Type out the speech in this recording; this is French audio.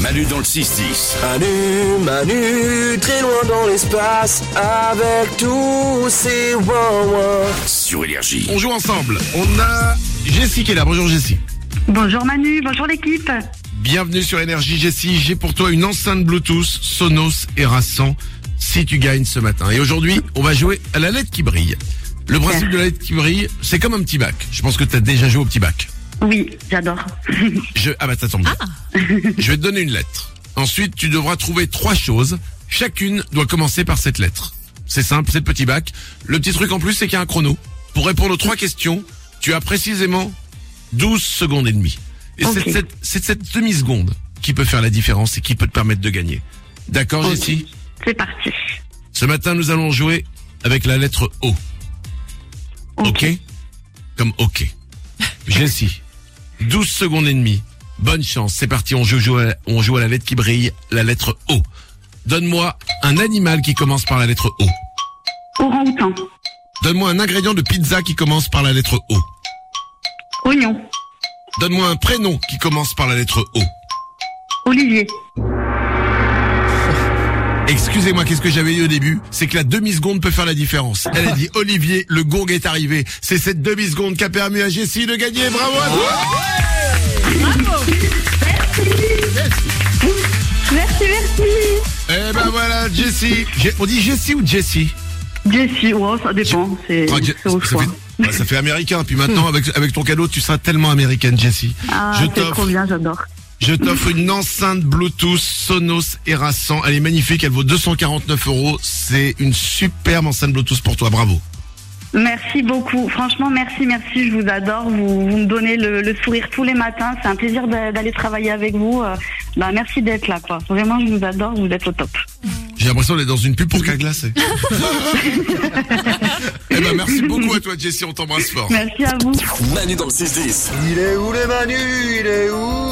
Manu dans le 6-10. Manu, très loin dans l'espace, avec tous ses ouin-ouin. Sur Énergie. On joue ensemble. On a Jessie qui est là. Bonjour Jessie. Bonjour Manu, bonjour l'équipe. Bienvenue sur Énergie Jessie. J'ai pour toi une enceinte Bluetooth Sonos Era100 si tu gagnes ce matin. Et aujourd'hui, on va jouer à la lettre qui brille. Le principe de la lettre qui brille, c'est comme un petit bac. Je pense que tu as déjà joué au petit bac. Oui, j'adore. Ça tombe bien. Je vais te donner une lettre. Ensuite, tu devras trouver 3 choses. Chacune doit commencer par cette lettre. C'est simple, c'est le petit bac. Le petit truc en plus, c'est qu'il y a un chrono. Pour répondre aux 3 questions, tu as précisément 12 secondes et demie. Et Okay. c'est cette demi-seconde qui peut faire la différence et qui peut te permettre de gagner. D'accord, Okay. Jessie? C'est parti. Ce matin, nous allons jouer avec la lettre O. Ok? Comme OK. Jessie, 12 secondes et demie. Bonne chance, c'est parti, on joue à la lettre qui brille, la lettre O. Donne-moi un animal qui commence par la lettre O. Orang-outan. Donne-moi un ingrédient de pizza qui commence par la lettre O. Oignon. Donne-moi un prénom qui commence par la lettre O. Olivier. Excusez-moi, qu'est-ce que j'avais dit au début? C'est que la demi-seconde peut faire la différence. Elle a dit Olivier, le gong est arrivé. C'est cette demi-seconde qui a permis à Jessie de gagner. Bravo à toi! Merci. Eh ben voilà, Jessie. On dit Jessie ou Jessie? Jessie, ouais, ça dépend. C'est au choix. Ça fait américain. Puis maintenant, avec ton cadeau, tu seras tellement américaine, Jessie. Ah, c'est trop bien, j'adore. Je t'offre une enceinte Bluetooth Sonos Era100. Elle est magnifique, elle vaut 249 €. C'est une superbe enceinte Bluetooth pour toi, bravo. Merci beaucoup. Franchement, merci. Je vous adore. Vous me donnez le sourire tous les matins. C'est un plaisir d'aller travailler avec vous. Merci d'être là, quoi. Vraiment, je vous adore. Vous êtes au top. J'ai l'impression d'être dans une pub pour Carglass. Eh ben, merci beaucoup à toi, Jessie. On t'embrasse fort. Merci à vous. Manu dans le 6-10. Il est où le Manu? Il est où?